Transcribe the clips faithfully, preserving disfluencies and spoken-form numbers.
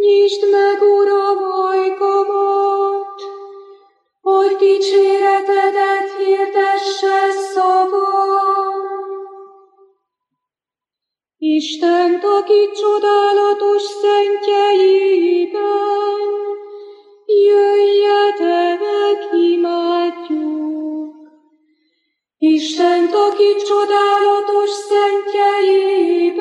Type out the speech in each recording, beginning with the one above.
Nyisd meg, Uram, ajkamat, hogy dicséretedet hirdesse szavam. Istent, aki csodálatos szentjeiben, jöjjetek, imádjuk. Istent, aki csodálatos szentjeiben,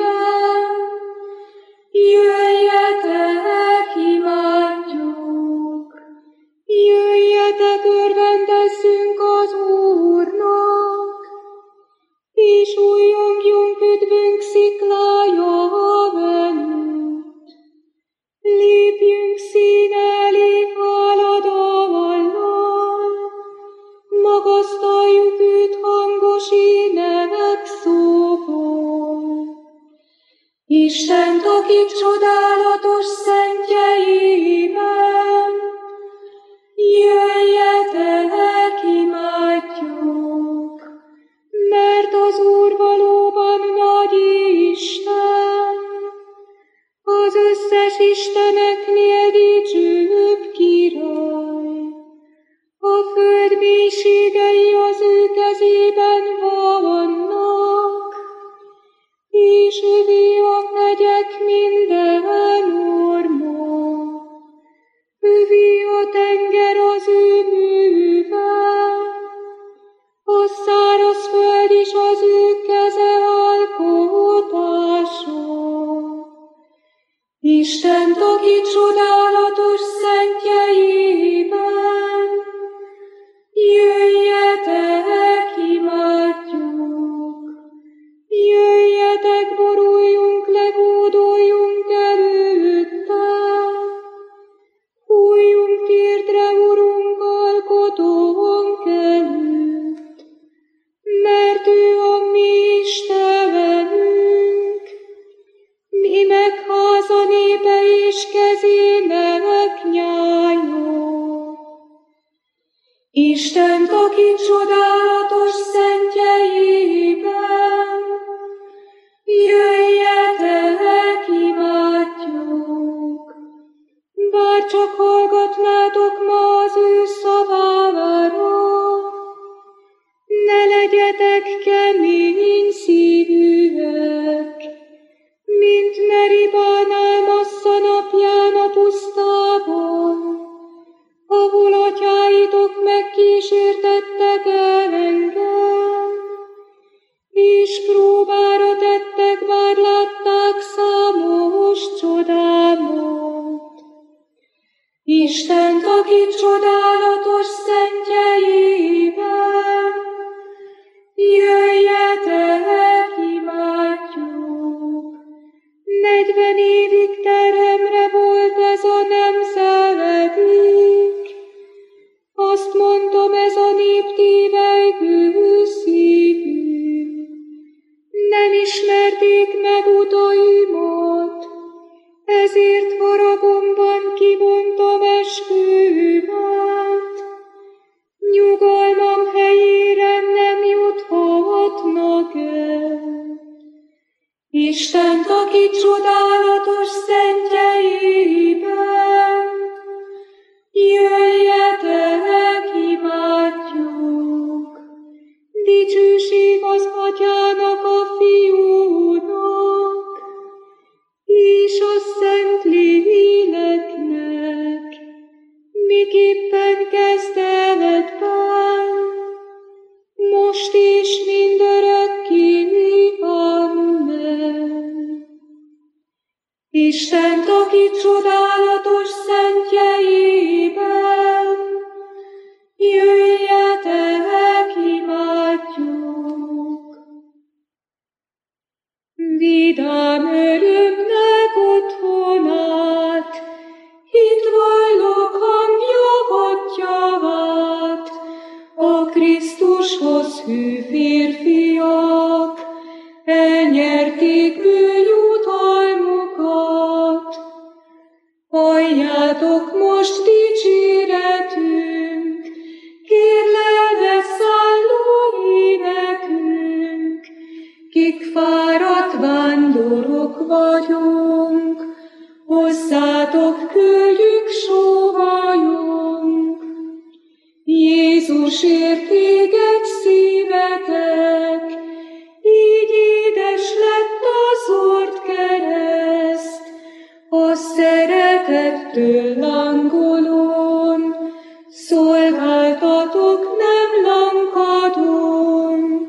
jöjjetek, imádjuk. Jöjjetek, örvendezzünk az Úrnak, és újjongjunk üdvünk sziklája velünk. Lépjünk színe elé háladallal, magasztaljuk őt hangos ének szóval. Istent, aki csodálatos szentjeiben, jöjjetek, imádjuk, mert az Úr valóban nagy Isten, az összes isteneknél dicsőbb király. A föld mélységei az ő kezében vannak, és övé a hegyek minden orma. Övé a tenger az ő műve, a száraz föld is az ő keze alkotása. Istent, aki csodálatos szentjeiben, jöjjetek, imádjuk. Jöjjetek, boruljunk le, gódoljunk előtte. Fújjunk térdre, Urunk, alkotónk előtt, mert ő a mi Istenünk, mi meg háza népe és kezének nyája. Istent, aki csodálatos szentjeiben, jöjjetek, imádjuk. Bár csak hallgatnátok ma az ő szavára, ne legyetek kemény szívűek, mint Meribánál Massza napján a pusztában, ahol atyáitok megkísértettek el engem, és próbára tettek, bár látták számos csodámat. Istent, aki csodálatos szentjeiben, jöjjetek, imádjuk. Negyven évig terhemre volt ez a nemzedék, azt mondtam, ez a nép tévelygő szívű. Nem ismerték meg utaimat, ezért haragomban kivontam eskümet. Nyugalmam helyére nem juthatnak el. Istent, aki csodálatos szentjeiben, jöjjetek, imádjuk. Dicsőség az Atyának, a Fiúnak, és a Szent Léleknek, miképpen kezdetben, most és mindörökké. Amen. Istent, aki csodálatos szentjeiben, jöjjetek, imádjuk. Vidám örömnek otthonát, itt vallok hangja atyávát, a Krisztushoz hű férfiak elnyerték ő jutalmukat. Halljátok most dicséretünk, kérlelve szálló énekünk, kik fáradt vándorok vagyunk, hogy hozzátok küldjük sóvajunk. Jézusért éget szívetek, így édes lett az ord kereszt, a szeretettől lángolón, szolgáltatok nem lankadón.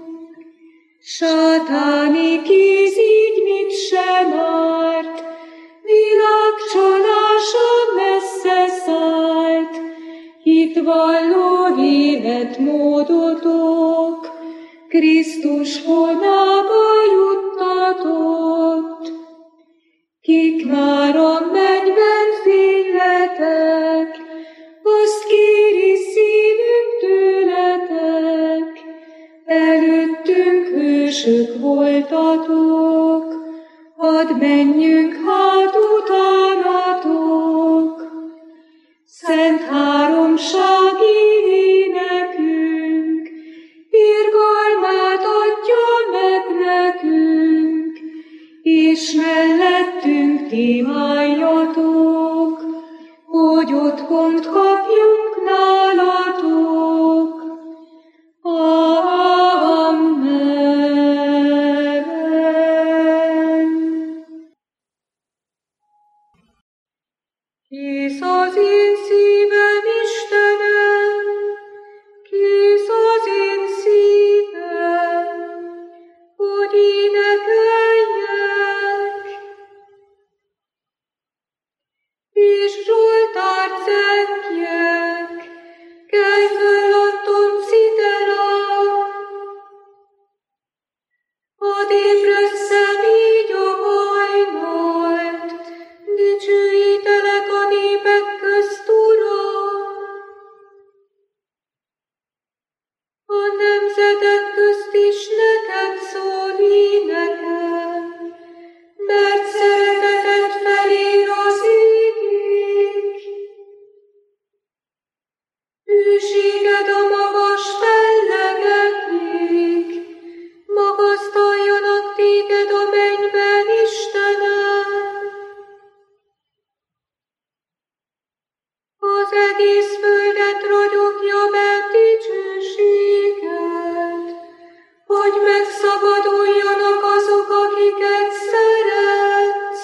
Sátáni kéz így mit sem árt, világcsalása messze szállt, itt valló életmódotok, Krisztus honába juttatott. Kik már a mennyben félletek, azt kéri szívünk tőletek, előttünk hősök voltatok, hadd menjünk hát utánatok. Szent háromsági énekünk, irgalmát adja meg nekünk, és mellettünk ti álljatok, hogy otthont kapjunk nálatok. Amen. Kész az én szívem, Istenem, kész az én szívem, hogy énekeljek, és Zsoltárt zengjek, kelj föl a tonciterám. Hadd ébresszem így a hajnalt, dicsőítelek a népek közt, Uram. A nemzetek közt is neked szól énekem, mert szereteted felér az égig. Hűséged a magas fellegekig, magasztaljanak téged a mennyben, Istenem. Az egész földet ragyogja meg dicsőséged, hogy megszabaduljanak azok, akiket szeretsz.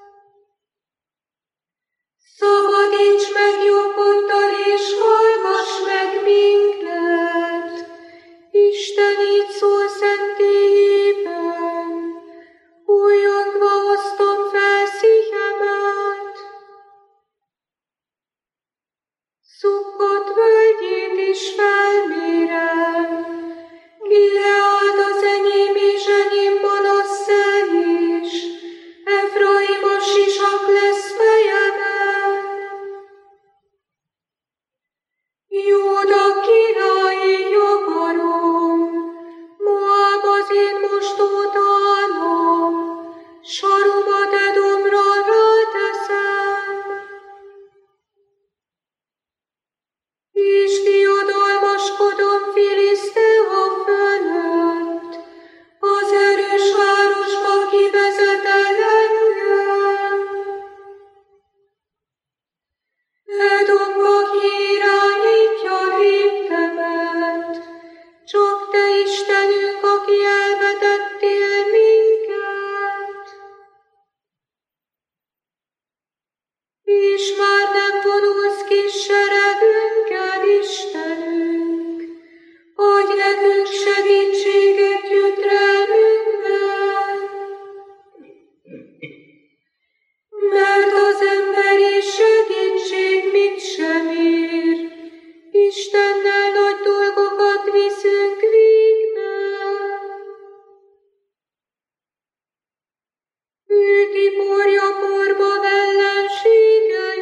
Szabadíts meg jobboddal, és hallgass meg minket, Isten így szól szentélyében, újongva hoztam fel szívemet. Szukkot völgyét is felmérem, Gileád az enyém és enyém Manasszé is, Efraim a sisak lesz fejemen. Júda királyi jogarom, Moab az én mostótánom, saromat Edomra ráteszem. És diadalmaskodom Filisztea fölött, az erős városba kivezet el engem. Edomba kiirányítja léptemet, csak te Istenünk, aki elvetettél minket. És már nem vonulsz ki seregünkkel, Istenünk, adj nekünk segítséget gyötrelmünkben. Mert az emberi segítség mit sem ér, Istennel nagy dolgokat viszünk végbe. Ő kiporja porban ellenségeit,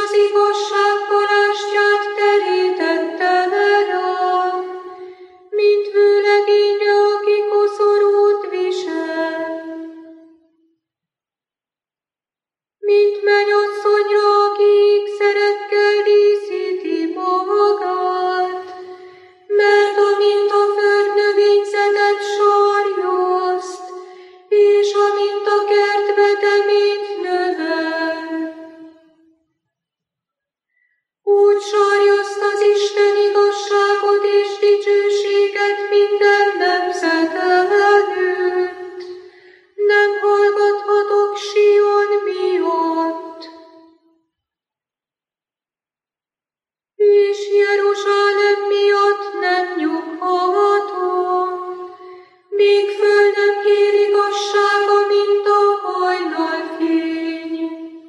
az igazság palástját terítette le rám, mint vőlegényre, aki koszorút visel. Mint mennyasszonyra, aki ékszerekkel díszíti magát, mert amint a föld növényzetet sarjaszt, és amint a kert veteményt növel, úgy sarjaszt az Isten igazságot és dicsőséget minden nemzet előtt. Nem hallgathatok Sion miatt. És Jeruzsálem miatt nem nyughatom, még föl nem kér igazsága, mint a hajnalfény,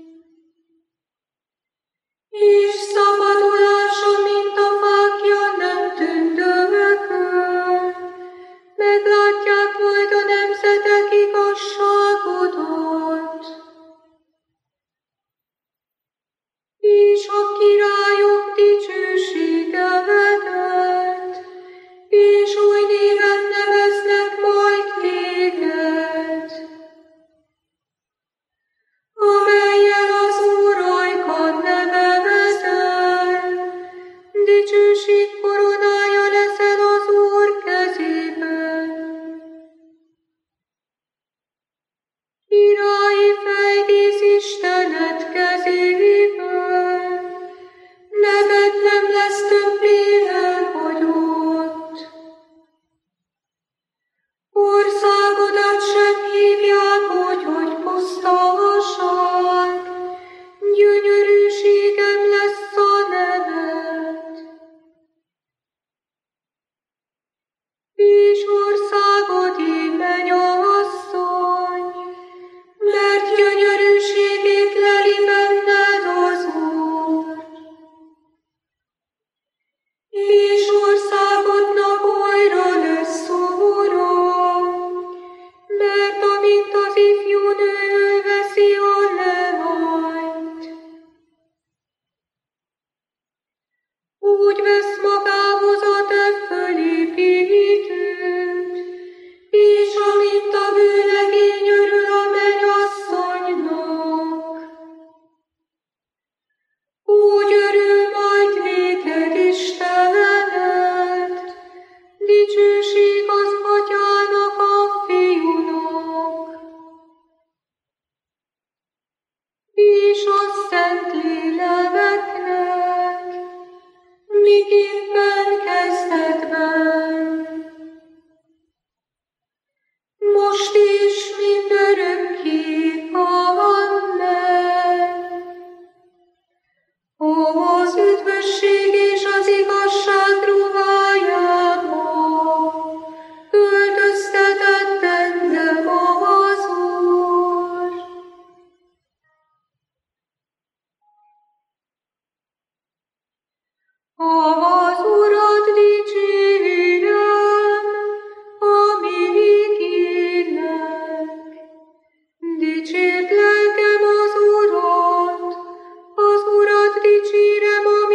és szabadulása, mint a fákja nem tündökön. Meglátják majd a nemzetek igazságodat, és a királyok dicsőségedet, és új néven neveznek majd téged, amellyel az Úr ajkad nevezel, dicsőség koronája leszel az Úr kezében. Királyi fejdísz Istened kezében, neved nem lesz többé elhagyott. Országodat sem hívják úgy, hogy pusztaság, gyönyörűségem lesz a neved. És országod íme asszony, mert gyönyörűségét leli benned az Úr. És országodnak újra lesz ura, mert amint az ifjú nő veszi a leányt, úgy vesz magához a te fölépítőt, és amint a vőlegény örül a mennyasszonynak, úgy örül majd néked Istened, dicsőség az Atyának, a Fiúnak, és a Szentléleknek, miképpen kezdetben, most is mindörökké. Amen. Ó, az üdvösség és az igazság ruhájába öltöztetett engem az Úr. Az Urat dicsérem, amíg élek. Dicsérd lelkem az Urat, az Urat dicsérem,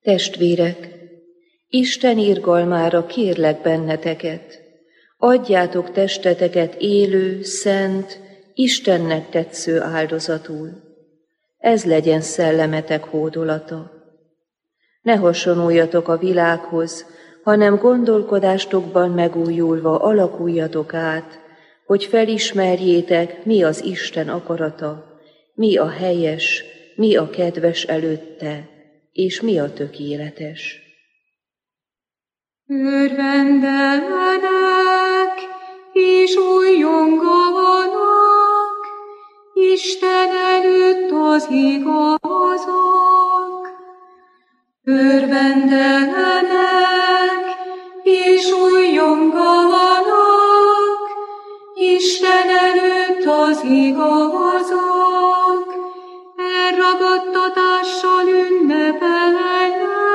Testvérek, Isten irgalmára kérlek benneteket, adjátok testeteket élő, szent, Istennek tetsző áldozatul. Ez legyen szellemetek hódolata. Ne hasonuljatok a világhoz, hanem gondolkodástokban megújulva alakuljatok át, hogy felismerjétek, mi az Isten akarata, mi a helyes, mi a kedves előtte, és mi a tökéletes. Örvendenek és újjonganak Isten előtt az igazak. Örvendenek és újjonganak Isten előtt az igazak. Elragadtatással ünnepelnek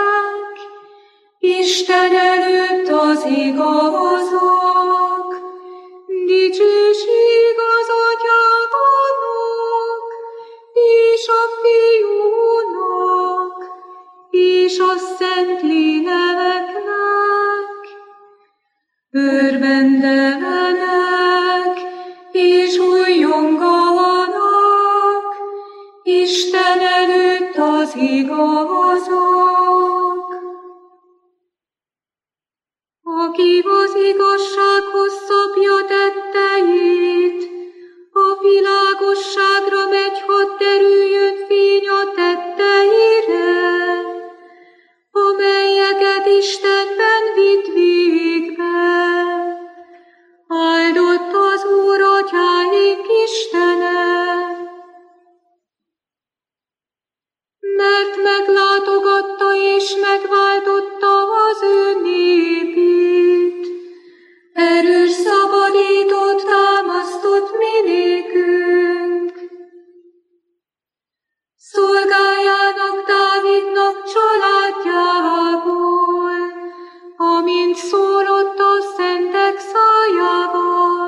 Isten előtt az igazak. Dicsőség az Atyának, és a Fiúnak, és a Szentléleknek. Örvendenek és újjonganak Isten előtt az igazak. Aki az igazsághoz szabja tetteit, a világosságra megy, hadd derüljön fény a tetteire, amelyeket Istenben vitt végbe. Áldott az Úr atyáink Istene, mert meglátogatta és megváltotta az ő népét. Erős szabadítót támasztott mi nékünk. Szolgájának Dávidnak családjából, amint szólott a szentek szájával.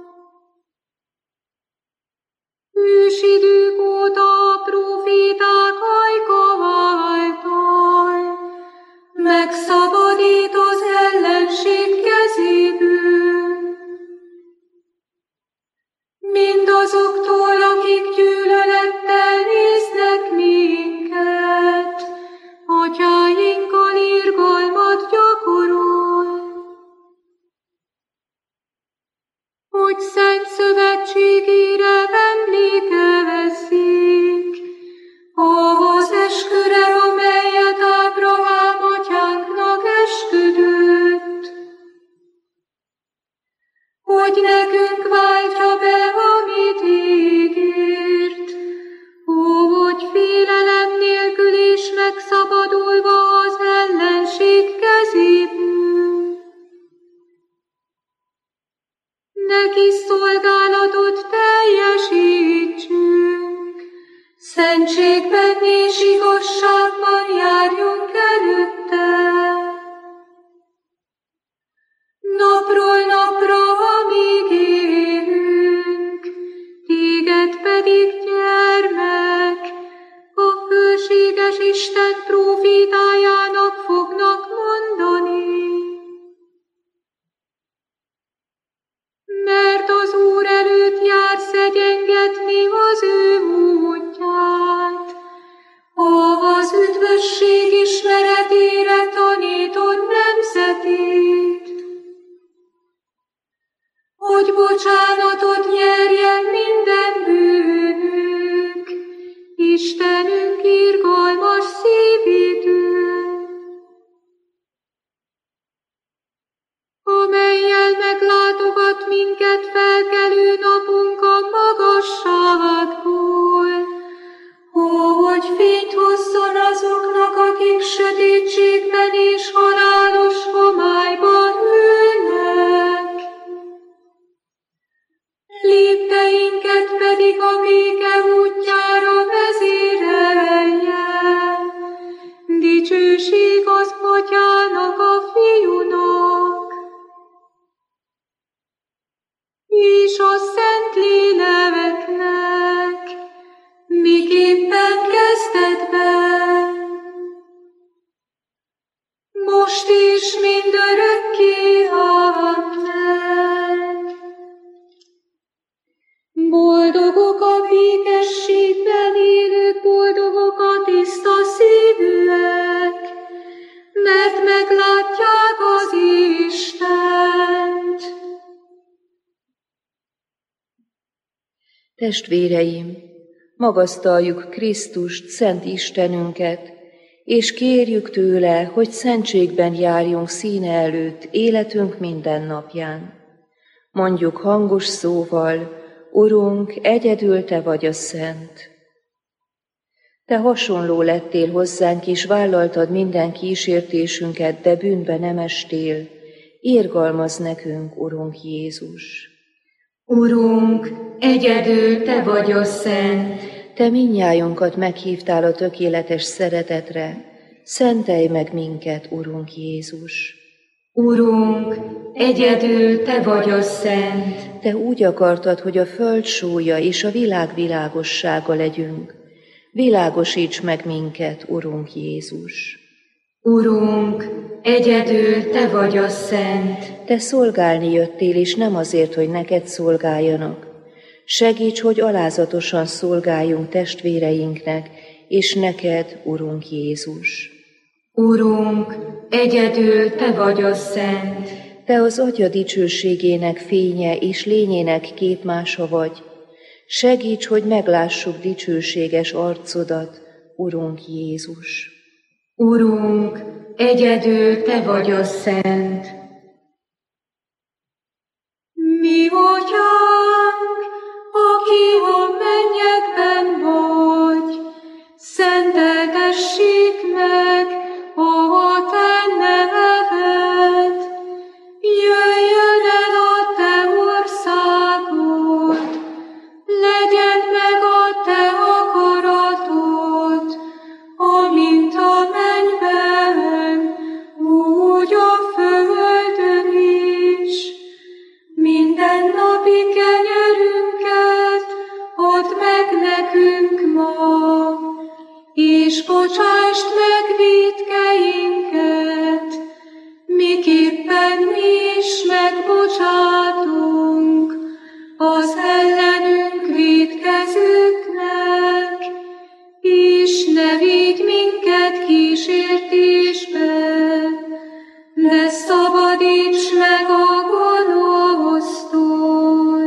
Ősidők óta a próféták ajka által megszabadít az ellenség kezéből. Mindazoktól, akik gyűlölettel néznek minket, atyáinkkal irgalmat gyakorol. Hogy szent szövetségére emlékezzék, ahhoz esküre, amelyet Ábrahám atyánknak esküdött, hogy nekünk váltja be, amit ígért, hogy félelem nélkül és megszabadulva az ellenség kezéből. Neki szolgálatot teljesítsünk, szentségben és igazságban járjunk előtte. Napról napra, amíg élünk, téged pedig, gyermek, a fölséges Isten prófétájának fognak mondani. Mert az Úr előtt jársz egyengetni az ő útját, az üdvösség ismeretére tanítod nemzetét, hogy bocsánatot nyerjen minden bűnük, Istenünk irgalmas szívétől, amellyel meglátogat minket felkelő napunk a magasságból, hogy fényt hozzon azoknak, akik sötétségben és halálos homályban ülnek. Lépteinket pedig a béke útjára vezérelje. Dicsőség az Atyának, a Fiúnak, és a Szentléleknek, miképpen kezdetben, Testvéreim, magasztaljuk Krisztust, Szent Istenünket, és kérjük tőle, hogy szentségben járjunk színe előtt életünk minden napján. Mondjuk hangos szóval: Urunk, egyedül Te vagy a Szent. Te hasonló lettél hozzánk, és vállaltad minden kísértésünket, de bűnbe nem estél. Irgalmazz nekünk, Urunk Jézus. Urunk, egyedül Te vagy a Szent. Te mindnyájunkat meghívtál a tökéletes szeretetre, szentelj meg minket, Urunk Jézus. Urunk, egyedül Te vagy a Szent. Te úgy akartad, hogy a föld sólya és a világ világossága legyünk. Világosíts meg minket, Urunk Jézus. Urunk, egyedül Te vagy a Szent. Te szolgálni jöttél, és nem azért, hogy neked szolgáljanak. Segíts, hogy alázatosan szolgáljunk testvéreinknek, és neked, Urunk Jézus. Urunk, egyedül Te vagy a Szent. Te az Atya dicsőségének fénye és lényének képmása vagy. Segíts, hogy meglássuk dicsőséges arcodat, Urunk Jézus. Urunk, egyedül Te vagy a Szent. Mi Atyánk, aki a mennyekben vagy, szenteltessék meg a Te neved. Jöjjön el a Te országod, legyen meg a Te akaratod, amint a mennyben, úgy a földön is. Mindennapi kenyerünket add meg nekünk ma, és bocsásd meg vétkeinket, miképpen mi is megbocsátunk az ellenünk vétkezőknek, és ne vigy minket kísértésbe, de szabadíts meg a gonosztól.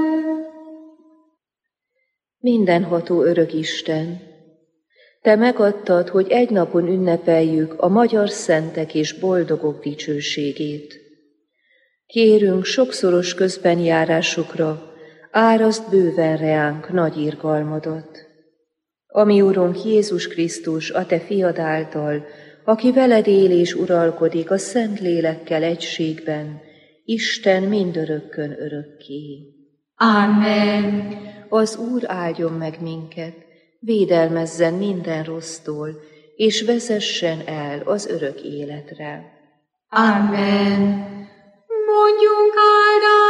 Mindenható örök Isten, Te megadtad, hogy egy napon ünnepeljük a magyar szentek és boldogok dicsőségét. Kérünk sokszoros közbenjárásukra, árasd bőven reánk nagy irgalmadat. Ami Urunk Jézus Krisztus, a Te fiad által, aki veled él és uralkodik a Szent Lélekkel egységben, Isten mindörökkön örökké. Amen. Az Úr áldjon meg minket, védelmezzen minden rossztól, és vezessen el az örök életre. Amen. Mondjunk áldást